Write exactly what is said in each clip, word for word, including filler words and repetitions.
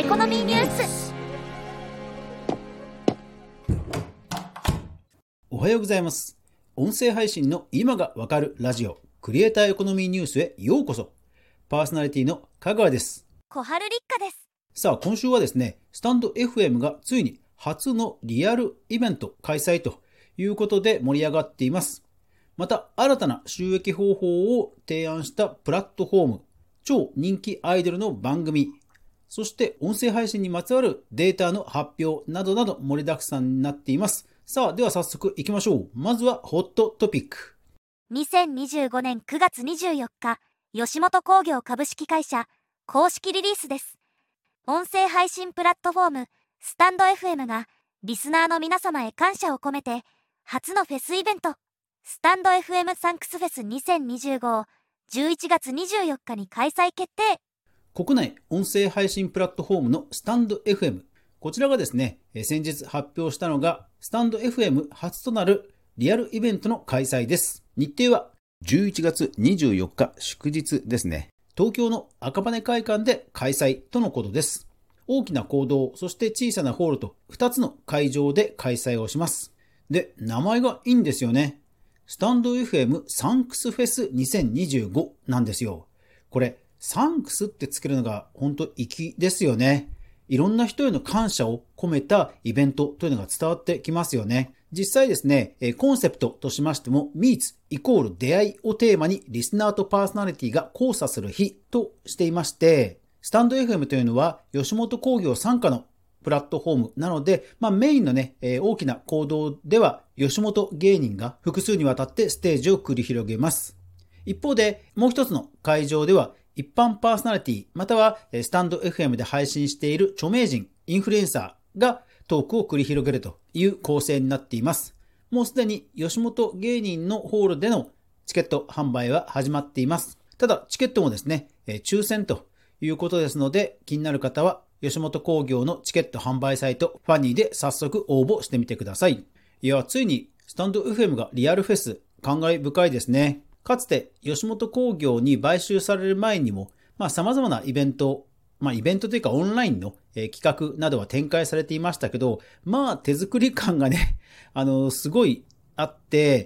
コノミーニュース。 おはようございます。音声配信の今がわかるラジオクリエイターエコノミーニュースへようこそ。パーソナリティの香川です。 小春立花です。 さあ、今週はですね、スタンド エフエム がついに初のリアルイベント開催ということで盛り上がっています。また新たな収益方法を提案したプラットフォーム、超人気アイドルの番組、そして音声配信にまつわるデータの発表などなど盛りだくさんになっています。さあ、では早速行きましょう。まずはホットトピック。 にせんにじゅうごねんくがつにじゅうよっか、吉本興業株式会社公式リリースです。音声配信プラットフォームスタンド エフエム がリスナーの皆様へ感謝を込めて初のフェスイベントスタンド エフエム サンクスフェスにせんにじゅうごをじゅういちがつにじゅうよっかに開催決定。 国内音声配信プラットフォームのスタンド エフエム、こちらがですね、先日発表したのがスタンド エフエム 初となるリアルイベントの開催です。日程はじゅういちがつにじゅうよっか祝日ですね。東京の赤羽会館で開催とのことです。大きな講堂、そして小さなホールとふたつの会場で開催をします。で、名前がいいんですよね。スタンド エフエム サンクスフェスにせんにじゅうごなんですよ。これ、サンクスってつけるのが本当粋ですよね。いろんな人への感謝を込めたイベントというのが伝わってきますよね。実際ですね、コンセプトとしましても Meets イコール出会いをテーマにリスナーとパーソナリティが交差する日としていまして、スタンド エフエム というのは吉本興業傘下のプラットフォームなので、まあ、メインのね、大きな行動では吉本芸人が複数にわたってステージを繰り広げます。一方でもう一つの会場では一般パーソナリティまたはスタンド エフエム で配信している著名人、インフルエンサーがトークを繰り広げるという構成になっています。もうすでに吉本芸人のホールでのチケット販売は始まっています。ただチケットもですね、抽選ということですので、気になる方は吉本興業のチケット販売サイトファニーで早速応募してみてください。いや、ついにスタンド エフエム がリアルフェス、感慨深いですね。かつて吉本興業に買収される前にも、まあ様々なイベント、まあイベントというかオンラインの、えー、企画などは展開されていましたけど、まあ手作り感がね、あの、すごいあって、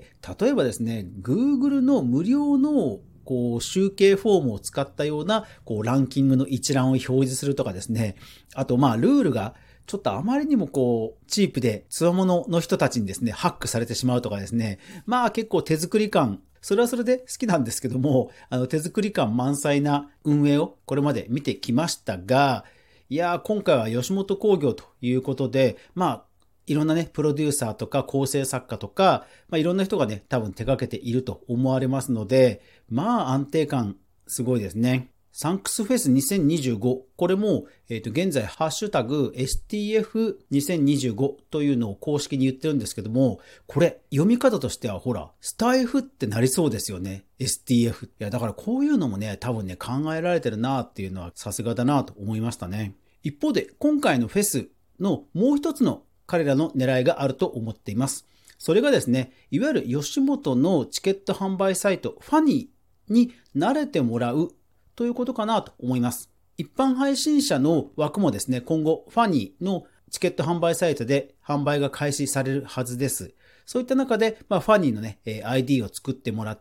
例えばですね、Google の無料のこう集計フォームを使ったようなこうランキングの一覧を表示するとかですね、あとまあルールがちょっとあまりにもこうチープで強者の人たちにですねハックされてしまうとかですね、まあ結構手作り感、それはそれで好きなんですけども、あの手作り感満載な運営をこれまで見てきましたが、いやー今回は吉本興業ということで、まあいろんなねプロデューサーとか構成作家とか、まあいろんな人がね多分手掛けていると思われますので、まあ安定感すごいですね。サンクスフェスにせんにじゅうご、これも、えっと、現在、ハッシュタグ エスティーエフにせんにじゅうご というのを公式に言ってるんですけども、これ、読み方としては、ほら、スタイフってなりそうですよね。エスティーエフ。いや、だからこういうのもね、多分ね、考えられてるなっていうのは、さすがだなと思いましたね。一方で、今回のフェスのもう一つの彼らの狙いがあると思っています。それがですね、いわゆる吉本のチケット販売サイト、ファニーに慣れてもらうということかなと思います。一般配信者の枠もですね、今後ファニーのチケット販売サイトで販売が開始されるはずです。そういった中で、まあ、ファニーのね、アイディー を作ってもらって、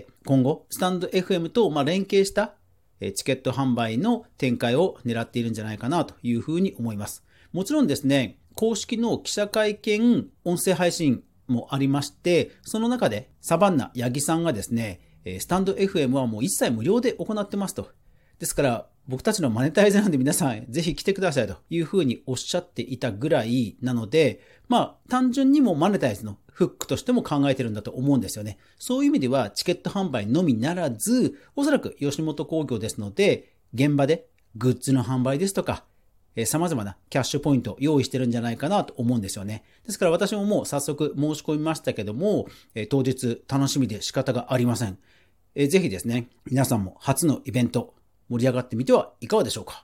今後スタンド エフエム とまあ連携したチケット販売の展開を狙っているんじゃないかなというふうに思います。もちろんですね、公式の記者会見、音声配信もありまして、その中でサバンナ八木さんがですね、スタンド エフエム はもう一切無料で行ってますと。ですから僕たちのマネタイズなんで皆さんぜひ来てくださいというふうにおっしゃっていたぐらいなので、まあ単純にもマネタイズのフックとしても考えてるんだと思うんですよね。そういう意味ではチケット販売のみならず、おそらく吉本興業ですので、現場でグッズの販売ですとか、様々なキャッシュポイントを用意してるんじゃないかなと思うんですよね。ですから私ももう早速申し込みましたけども、当日楽しみで仕方がありません。ぜひですね、皆さんも初のイベント盛り上がってみてはいかがでしょうか。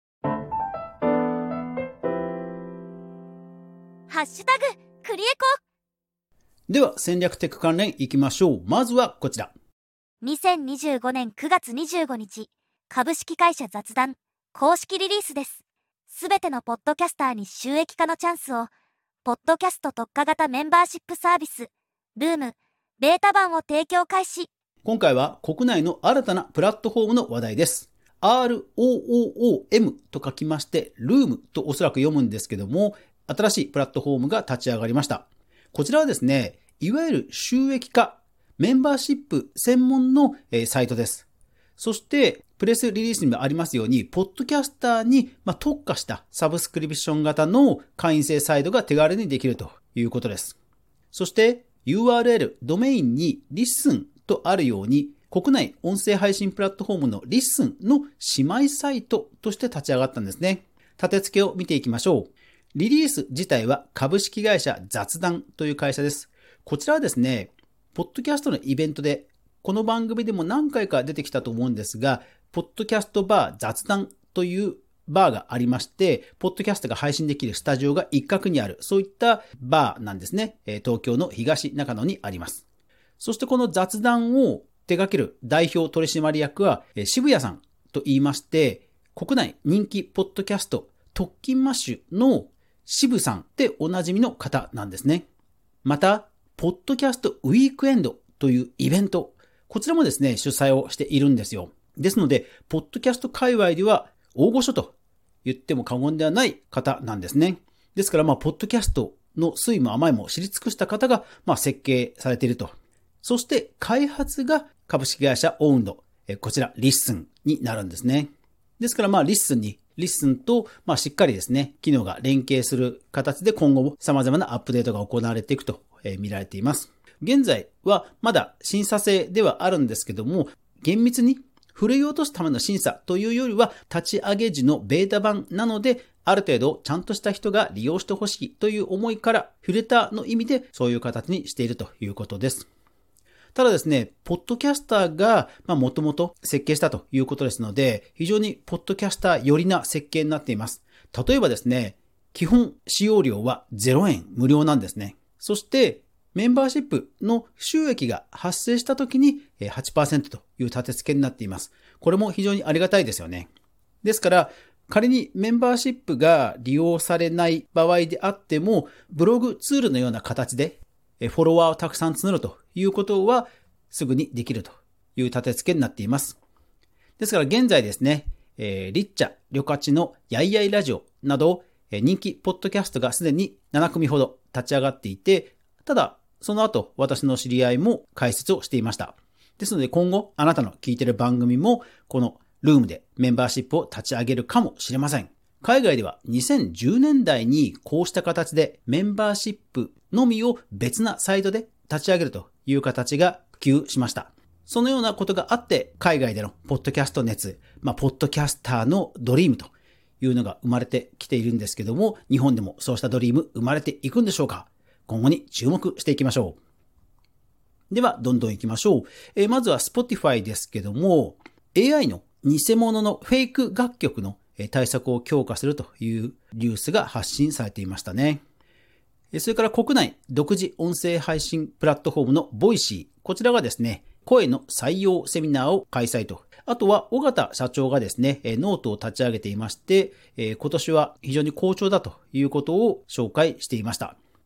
ハッシュタグクリエコ。 では戦略テック関連いきましょう。まずはこちら。 にせんにじゅうごねんくがつにじゅうごにち、株式会社雑談公式リリースです。 すべてのポッドキャスターに収益化のチャンスを、ポッドキャスト特化型メンバーシップサービス、ルーム、ベータ版を提供開始。 今回は国内の新たなプラットフォームの話題です。アールオーオーエム と書きまして、ルームとおそらく読むんですけども、新しいプラットフォームが立ち上がりました。こちらはですね、いわゆる収益化、メンバーシップ専門のサイトです。そして、プレスリリースにもありますように、ポッドキャスターに特化したサブスクリプション型の会員制サイトが手軽にできるということです。そして、ユーアールエル、ドメインに Listen とあるように、国内音声配信プラットフォームの Listen の姉妹サイトとして立ち上がったんですね。立て付けを見ていきましょう。リリース自体は株式会社雑談という会社です。こちらはですね、ポッドキャストのイベントで、この番組でも何回か出てきたと思うんですが、ポッドキャストバー雑談というバーがありまして、ポッドキャストが配信できるスタジオが一角にある、そういったバーなんですね。東京の東中野にあります。そしてこの雑談を手掛ける代表取締役は渋谷さんと言いまして、国内人気ポッドキャスト特勤マッシュの渋さんでおなじみの方なんですね。また、ポッドキャストウィークエンドというイベント、こちらもですね、主催をしているんですよ。ですので、ポッドキャスト界隈では大御所と言っても過言ではない方なんですね。ですから、まあ、ポッドキャストの酸いも甘いも知り尽くした方が、まあ、設計されていると。そして、開発が株式会社オウンド、こちら、リッスンになるんですね。ですから、まあ、リッスンに、リッスンと、まあ、しっかりですね、機能が連携する形で今後も様々なアップデートが行われていくと見られています。現在はまだ審査制ではあるんですけども、厳密にふるい落とすための審査というよりは立ち上げ時のベータ版なので、ある程度ちゃんとした人が利用してほしいという思いからフィルターの意味でそういう形にしているということです。ただですね、ポッドキャスターがもともと設計したということですので、非常にポッドキャスター寄りな設計になっています。例えばですね、基本使用料はゼロえん無料なんですね。そしてメンバーシップの収益が発生したときに はちパーセント という立て付けになっています。これも非常にありがたいですよね。ですから、仮にメンバーシップが利用されない場合であっても、ブログツールのような形でフォロワーをたくさん募るということはすぐにできるという立て付けになっています。ですから現在ですね、えー、リッチャ、リョカチのやいやいラジオなど人気ポッドキャストがすでにななくみほど立ち上がっていて、ただその後私の知り合いも解説をしていました。ですので今後あなたの聞いている番組もこのルームでメンバーシップを立ち上げるかもしれません。海外ではにせんじゅうねんだいにこうした形でメンバーシップのみを別なサイトで立ち上げるという形が普及しました。そのようなことがあって海外でのポッドキャスト熱、まあ、ポッドキャスターのドリームというのが生まれてきているんですけども、日本でもそうしたドリーム生まれていくんでしょうか。今後に注目していきましょう。ではどんどん行きましょう。えー、まずは Spotify ですけども、 エーアイ の偽物のフェイク楽曲の対策を強化するというニュースが発信されていましたね。それから国内独自音声配信プラットフォームのボイシー、こちらがですね、声の採用セミナーを開催と。あとは尾形社長がですね、ノートを立ち上げていまして、今年は非常に好調だということを紹介していました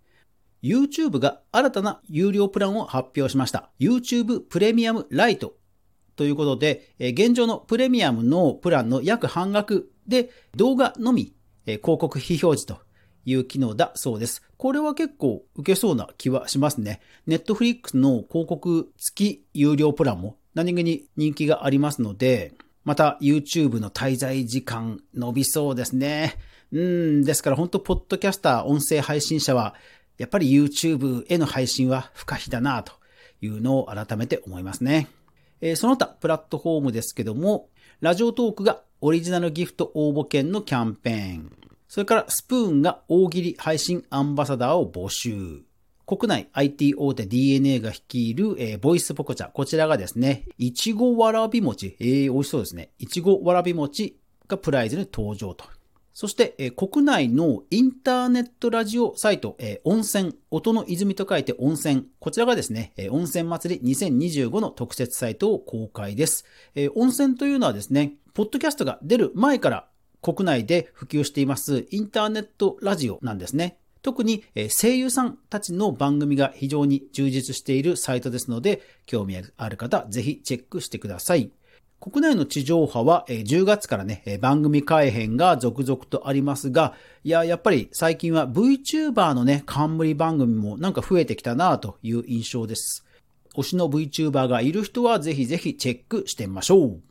。YouTube が新たな有料プランを発表しました。YouTube プレミアムライトということで、現状のプレミアムのプランの約半額で動画のみ広告非表示という機能だそうです。これは結構受けそうな気はしますね。Netflix の広告付き有料プランも何気に人気がありますので、また YouTube の滞在時間伸びそうですね。うーん、ですから本当ポッドキャスター、音声配信者はやっぱり YouTube への配信は不可避だなというのを改めて思いますね。えー、その他プラットフォームですけども、ラジオトークがオリジナルギフト応募券のキャンペーン、それからスプーンが大喜利配信アンバサダーを募集、国内 アイティー 大手 ディーエヌエー が率いる、えー、ボイスポコチャ、こちらがですね、いちごわらび餅、えー、美味しそうですね。いちごわらび餅がプライズに登場と。そして、えー、国内のインターネットラジオサイト、えー、温泉、音の泉と書いて温泉。こちらがですね、えー、温泉祭りにせんにじゅうごの特設サイトを公開です。えー、温泉というのはですね、ポッドキャストが出る前から国内で普及していますインターネットラジオなんですね。特に声優さんたちの番組が非常に充実しているサイトですので、興味ある方ぜひチェックしてください。国内の地上波はじゅうがつからね、番組改編が続々とありますが、いや、やっぱり最近は VTuber のね、冠番組もなんか増えてきたなという印象です。推しの VTuber がいる人はぜひぜひチェックしてみましょう。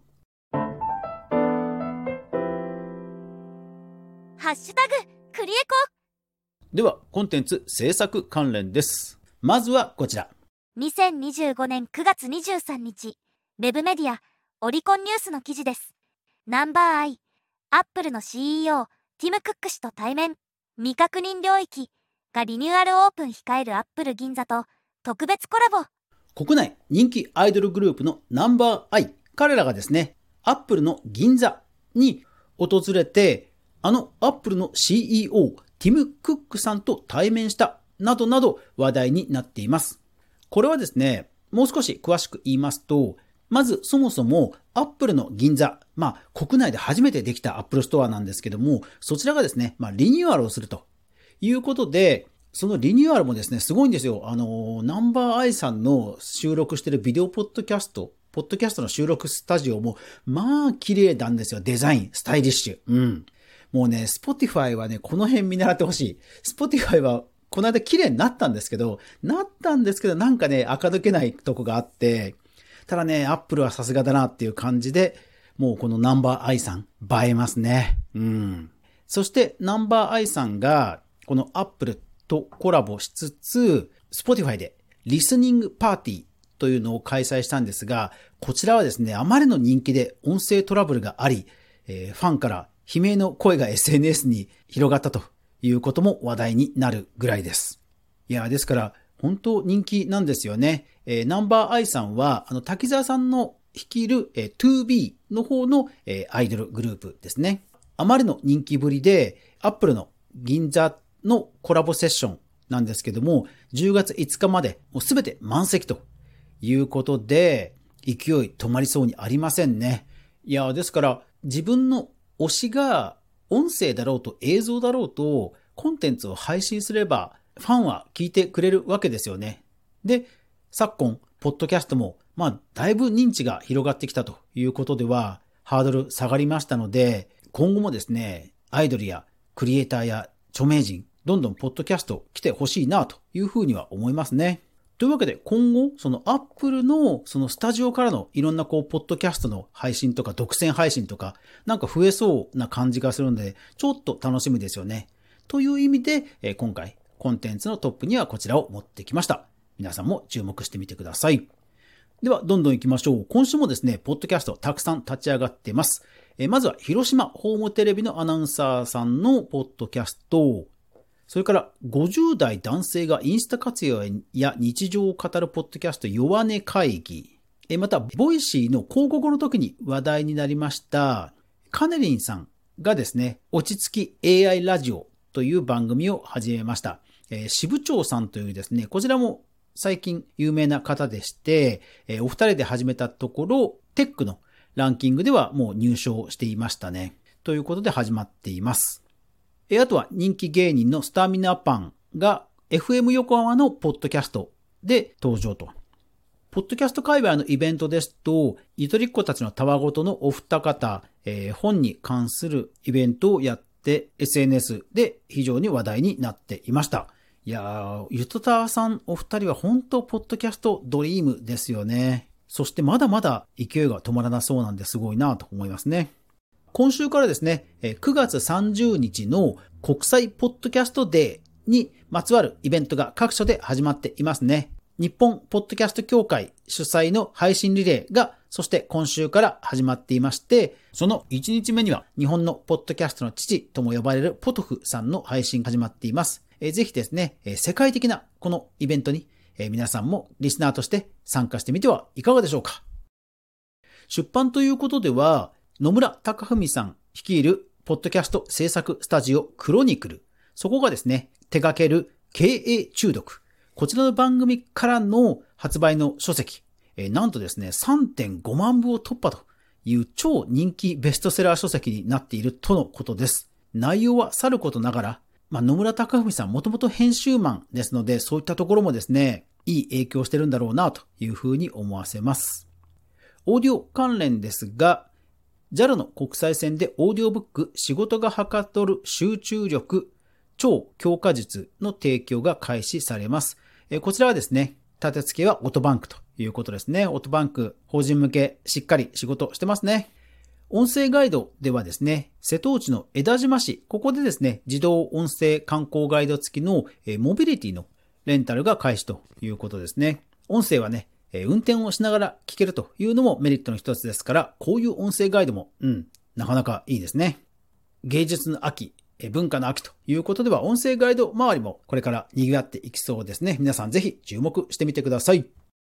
ハッシュタグクリエコ。 では、コンテンツ制作関連です。まずはこちら。 にせんにじゅうごねんくがつにじゅうさんにち、ウェブメディア、オリコンニュースの記事です。ナンバーアイ、アップルの シーイーオー、ティム・クック氏と対面、未確認領域がリニューアルオープン控えるアップル銀座と特別コラボ。 国内人気アイドルグループのナンバーアイ、彼らがですね、アップルの銀座に訪れて、あのアップルの シーイーオー、ティム・クックさんと対面したなどなど話題になっています。これはですね、もう少し詳しく言いますと、まずそもそもアップルの銀座、まあ国内で初めてできたアップルストアなんですけども、そちらがですね、まあリニューアルをするということで、そのリニューアルもですね、すごいんですよ。あの、ナンバーアイさんの収録しているビデオポッドキャスト、ポッドキャストの収録スタジオも、まあ綺麗なんですよ。デザイン、スタイリッシュ。うん。もうね、Spotify はね、この辺見習ってほしい。Spotify はこの間綺麗になったんですけど、なったんですけど、なんかね、垢抜けないとこがあって、ただね、Apple はさすがだなっていう感じで、もうこのナンバーアイさん、映えますね。うん。そしてナンバーアイさんが、この Apple とコラボしつつ、Spotify でリスニングパーティーというのを開催したんですが、こちらはですね、あまりの人気で音声トラブルがあり、えー、ファンから悲鳴の声が エスエヌエス に広がったということも話題になるぐらいです。いや、ですから本当人気なんですよね。えー、ナンバーアイさんはあの滝沢さんの率いる、えー、ツービー の方の、えー、アイドルグループですね。あまりの人気ぶりで Apple の銀座のコラボセッションなんですけども、じゅうがついつかまでもうすべて満席ということで、勢い止まりそうにありませんね。いや、ですから自分の推しが音声だろうと映像だろうとコンテンツを配信すればファンは聞いてくれるわけですよね。で、昨今ポッドキャストもまあだいぶ認知が広がってきたということではハードル下がりましたので、今後もですね、アイドルやクリエイターや著名人どんどんポッドキャスト来てほしいなというふうには思いますね。というわけで今後その Apple のそのスタジオからのいろんなこうポッドキャストの配信とか独占配信とかなんか増えそうな感じがするのでちょっと楽しみですよね。という意味で、えー、今回コンテンツのトップにはこちらを持ってきました。皆さんも注目してみてください。ではどんどん行きましょう。今週もですねポッドキャストたくさん立ち上がっています。えー、まずは広島ホームテレビのアナウンサーさんのポッドキャスト、それからごじゅうだい男性がインスタ活用や日常を語るポッドキャスト弱音会議。また、ボイシーの広告の時に話題になりましたカネリンさんがですね、落ち着き エーアイ ラジオという番組を始めました。支部長さんというですね、こちらも最近有名な方でして、お二人で始めたところ、テックのランキングではもう入賞していましたね。ということで始まっています。あとは人気芸人のスタミナパンが エフエム 横浜のポッドキャストで登場と。ポッドキャスト界隈のイベントですと、ゆとりっ子たちのたわごとのお二方、えー、本に関するイベントをやって エスエヌエス で非常に話題になっていました。いやー、ゆとたわさんお二人は本当ポッドキャストドリームですよね。そしてまだまだ勢いが止まらなそうなんですごいなと思いますね。今週からですね、くがつさんじゅうにちの国際ポッドキャストデーにまつわるイベントが各所で始まっていますね。日本ポッドキャスト協会主催の配信リレーが、そして今週から始まっていまして、そのいちにちめには日本のポッドキャストの父とも呼ばれるポトフさんの配信が始まっています。えー、ぜひですね、世界的なこのイベントに皆さんもリスナーとして参加してみてはいかがでしょうか。出版ということでは、野村貴文さん率いるポッドキャスト制作スタジオクロニクル。そこがですね、手掛ける経営中毒。こちらの番組からの発売の書籍。えー、なんとですね、さんてんごまんぶを突破という超人気ベストセラー書籍になっているとのことです。内容はさることながら、まあ、野村隆文さんもともと編集マンですので、そういったところもですね、いい影響してるんだろうなというふうに思わせます。オーディオ関連ですが、ジャル の国際線でオーディオブック仕事がはかどる集中力超強化術の提供が開始されます。こちらはですね、立て付けはオトバンクということですね。オトバンク法人向けしっかり仕事してますね。音声ガイドではですね、瀬戸内の江田島市、ここでですね、自動音声観光ガイド付きのモビリティのレンタルが開始ということですね。音声はね、運転をしながら聞けるというのもメリットの一つですから、こういう音声ガイドも、うん、なかなかいいですね。芸術の秋、文化の秋ということでは、音声ガイド周りもこれから賑わっていきそうですね。皆さんぜひ注目してみてください。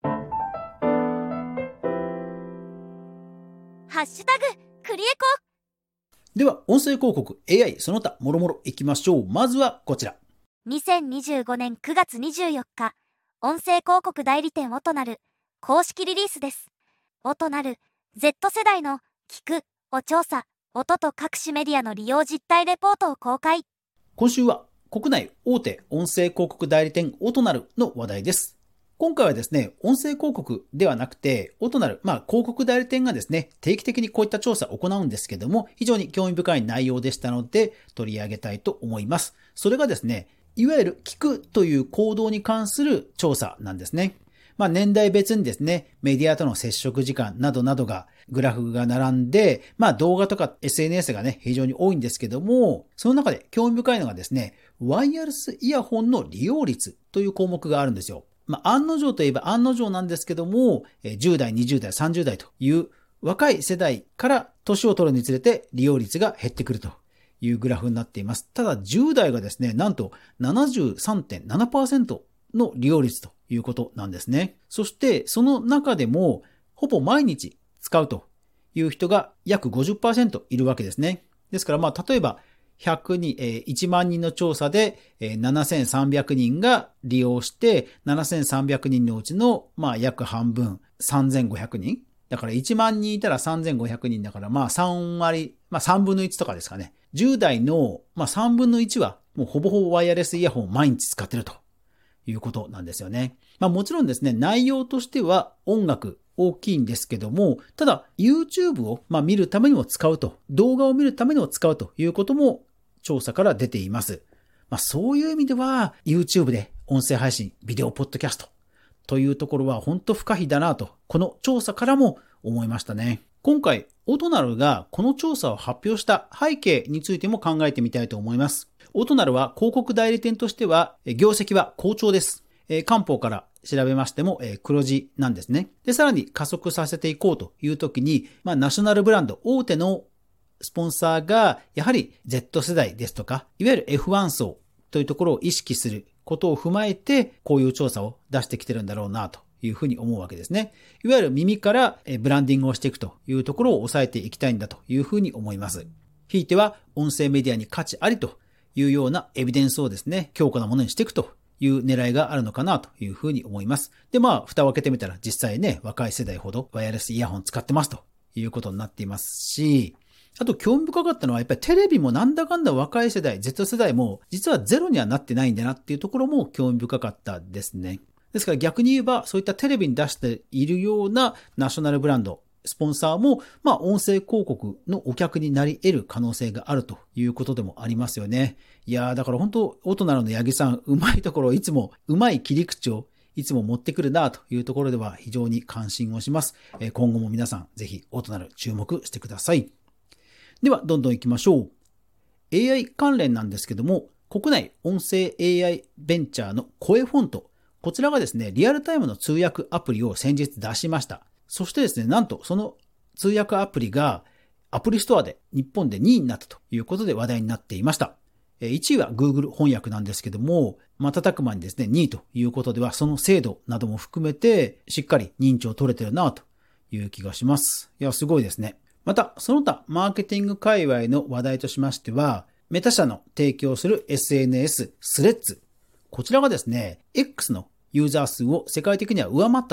ハッシュタグクリエコ。 では、音声広告 エーアイ その他もろもろいきましょう。まずはこちら。 にせんにじゅうごねんくがつにじゅうよっか、音声広告代理店オトナル公式リリースです。オトナル Z 世代の聞くを調査、音と各種メディアの利用実態レポートを公開。 今週は国内大手音声広告代理店オトナルの話題です。今回はですね、音声広告ではなくて、オトナル、まあ広告代理店がですね、定期的にこういった調査を行うんですけども、非常に興味深い内容でしたので、取り上げたいと思います。それがですね、いわゆる聞くという行動に関する調査なんですね。まあ年代別にですね、メディアとの接触時間などなどが、グラフが並んで、まあ動画とか エスエヌエス がね、非常に多いんですけども、その中で興味深いのがですね、ワイヤレスイヤホンの利用率という項目があるんですよ。まあ案の定といえば案の定なんですけども、じゅう代、にじゅう代、さんじゅう代という若い世代から年を取るにつれて利用率が減ってくるというグラフになっています。ただじゅう代がですね、なんと ななじゅうさんてんななパーセント の利用率ということなんですね。そしてその中でもほぼ毎日使うという人が約 ごじゅっパーセント いるわけですね。ですからまあ例えばひゃくにん、えー、いちまんにんの調査で、えー、ななせんさんびゃくにんが利用して、ななせんさんびゃくにんのうちのまあ約半分、さんぜんごひゃくにん。だからいちまんにんいたらさんぜんごひゃくにんだからまあさんわり、まあさんぶんのいちとかですかね。じゅう代のまあさんぶんのいちはもうほぼほぼワイヤレスイヤホンを毎日使ってるということなんですよね。まあもちろんですね、内容としては音楽大きいんですけども、ただ YouTube をまあ見るためにも使うと、動画を見るためにも使うということも調査から出ています。まあそういう意味では YouTube で音声配信、ビデオポッドキャストというところは本当不可避だなと、この調査からも思いましたね。今回オトナルがこの調査を発表した背景についても考えてみたいと思います。オトナルは広告代理店としては業績は好調です。官報から調べましても黒字なんですね。で、さらに加速させていこうというときに、まあナショナルブランド大手のスポンサーがやはり Z 世代ですとか、いわゆる エフワン 層というところを意識することを踏まえて、こういう調査を出してきてるんだろうなというふうに思うわけですね。いわゆる耳からブランディングをしていくというところを抑えていきたいんだというふうに思います。ひいては音声メディアに価値ありというようなエビデンスをですね、強固なものにしていくという狙いがあるのかなというふうに思います。で、まあ、蓋を開けてみたら実際ね、若い世代ほどワイヤレスイヤホン使ってますということになっていますし、あと興味深かったのはやっぱりテレビもなんだかんだ若い世代、Z 世代も実はゼロにはなってないんだなっていうところも興味深かったですね。ですから逆に言えばそういったテレビに出しているようなナショナルブランド、スポンサーもまあ音声広告のお客になり得る可能性があるということでもありますよね。いやーだから本当オトナルの八木さんうまいところいつもうまい切り口をいつも持ってくるなというところでは非常に関心をします。今後も皆さんぜひオトナル注目してください。ではどんどん行きましょう。エーアイ 関連なんですけども、国内音声 エーアイ ベンチャーの声フォント、こちらがですね、リアルタイムの通訳アプリを先日出しました。そしてですね、なんとその通訳アプリがアプリストアで日本でにいになったということで話題になっていました。いちいは Google 翻訳なんですけども、瞬く間にですね、にいということではその精度なども含めてしっかり認知を取れてるなという気がします。いや、すごいですね。また、その他マーケティング界隈の話題としましては、メタ社の提供する エスエヌエス スレッズ。こちらがですね、X のユーザー数を世界的には上回ったと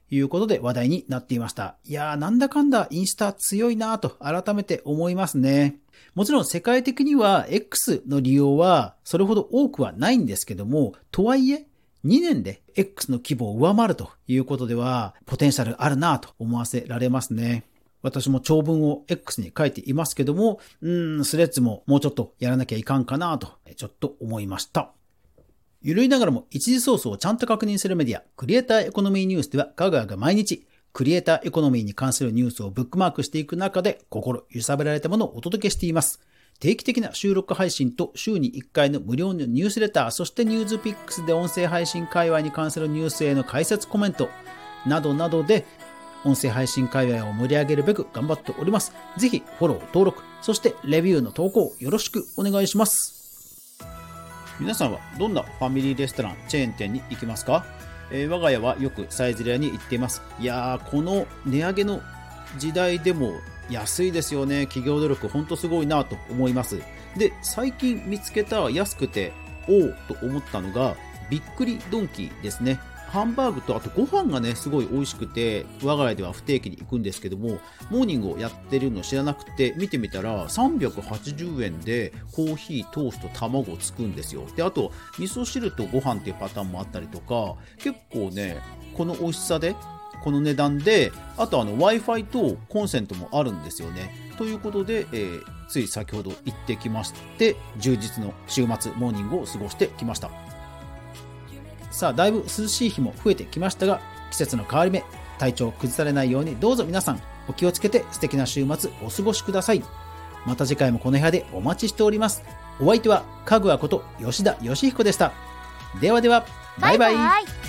いうことで話題になっていました。いやー、なんだかんだインスタ強いなぁと改めて思いますね。もちろん世界的には X の利用はそれほど多くはないんですけども、とはいえにねんで X の規模を上回るということではポテンシャルあるなぁと思わせられますね。私も長文を X に書いていますけども、うーん、スレッズももうちょっとやらなきゃいかんかなとちょっと思いました。ゆるいながらも一時ソースをちゃんと確認するメディア、クリエイターエコノミーニュースでは、かぐわが毎日クリエイターエコノミーに関するニュースをブックマークしていく中で心揺さぶられたものをお届けしています。定期的な収録配信と週にいっかいの無料のニュースレター、そしてニュースピックスで音声配信界隈に関するニュースへの解説コメントなどなどで、音声配信界隈を盛り上げるべく頑張っております。ぜひフォロー、登録、そしてレビューの投稿よろしくお願いします。皆さんはどんなファミリーレストラン、チェーン店に行きますか？えー、我が家はよくサイゼリヤに行っています。いやー、この値上げの時代でも安いですよね。企業努力ほんとすごいなと思います。で、最近見つけた安くておおと思ったのがびっくりドンキーですね。ハンバーグとあとご飯がねすごい美味しくて、我が家では不定期に行くんですけども、モーニングをやってるの知らなくて見てみたらさんびゃくはちじゅうえんでコーヒー、トースト、卵つくんですよ。で、あと味噌汁とご飯っていうパターンもあったりとか、結構ねこの美味しさでこの値段で、あとあの Wi-Fi とコンセントもあるんですよね。ということで、えー、つい先ほど行ってきまして、充実の週末モーニングを過ごしてきました。さあ、だいぶ涼しい日も増えてきましたが、季節の変わり目、体調を崩されないようにどうぞ皆さんお気をつけて素敵な週末お過ごしください。また次回もこの部屋でお待ちしております。お相手はかぐわこと吉田義彦でした。ではでは、バイバイ。バイバイ。